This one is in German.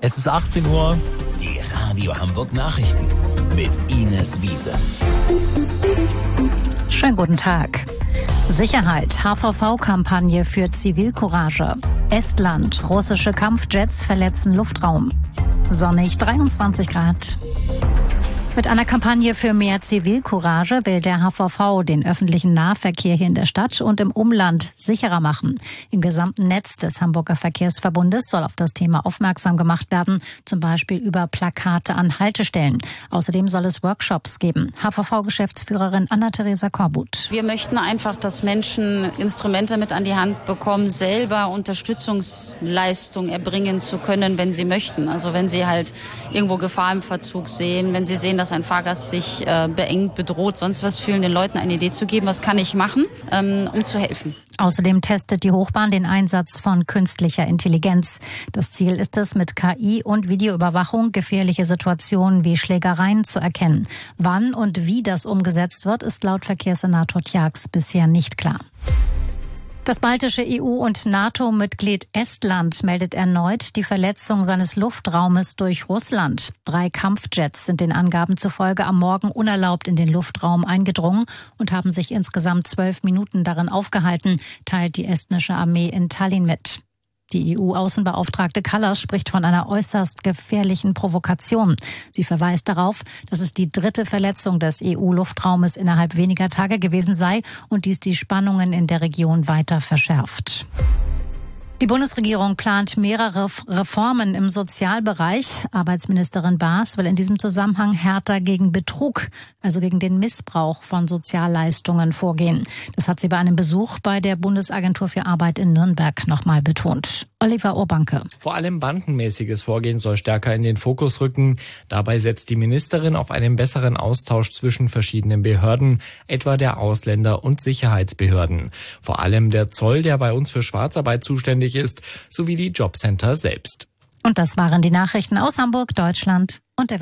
Es ist 18 Uhr. Die Radio Hamburg Nachrichten mit Ines Wiese. Schönen guten Tag. Sicherheit, HVV-Kampagne für Zivilcourage. Estland, russische Kampfjets verletzen Luftraum. Sonnig, 23 Grad. Mit einer Kampagne für mehr Zivilcourage will der HVV den öffentlichen Nahverkehr hier in der Stadt und im Umland sicherer machen. Im gesamten Netz des Hamburger Verkehrsverbundes soll auf das Thema aufmerksam gemacht werden, zum Beispiel über Plakate an Haltestellen. Außerdem soll es Workshops geben. HVV-Geschäftsführerin Anna-Theresa Korbut. Wir möchten einfach, dass Menschen Instrumente mit an die Hand bekommen, selber Unterstützungsleistung erbringen zu können, wenn sie möchten. Also wenn sie halt irgendwo Gefahr im Verzug sehen, wenn sie sehen, dass ein Fahrgast sich beengt, bedroht, sonst was fühlen, den Leuten eine Idee zu geben, was kann ich machen, um zu helfen. Außerdem testet die Hochbahn den Einsatz von künstlicher Intelligenz. Das Ziel ist es, mit KI und Videoüberwachung gefährliche Situationen wie Schlägereien zu erkennen. Wann und wie das umgesetzt wird, ist laut Verkehrssenator Tjax bisher nicht klar. Das baltische EU- und NATO-Mitglied Estland meldet erneut die Verletzung seines Luftraumes durch Russland. 3 Kampfjets sind den Angaben zufolge am Morgen unerlaubt in den Luftraum eingedrungen und haben sich insgesamt 12 Minuten darin aufgehalten, teilt die estnische Armee in Tallinn mit. Die EU-Außenbeauftragte Kallas spricht von einer äußerst gefährlichen Provokation. Sie verweist darauf, dass es die 3. Verletzung des EU-Luftraumes innerhalb weniger Tage gewesen sei und dies die Spannungen in der Region weiter verschärft. Die Bundesregierung plant mehrere Reformen im Sozialbereich. Arbeitsministerin Baas will in diesem Zusammenhang härter gegen Betrug, also gegen den Missbrauch von Sozialleistungen vorgehen. Das hat sie bei einem Besuch bei der Bundesagentur für Arbeit in Nürnberg nochmal betont. Oliver Urbanke. Vor allem bandenmäßiges Vorgehen soll stärker in den Fokus rücken. Dabei setzt die Ministerin auf einen besseren Austausch zwischen verschiedenen Behörden, etwa der Ausländer- und Sicherheitsbehörden. Vor allem der Zoll, der bei uns für Schwarzarbeit zuständig ist, sowie die Jobcenter selbst. Und das waren die Nachrichten aus Hamburg, Deutschland und der Welt.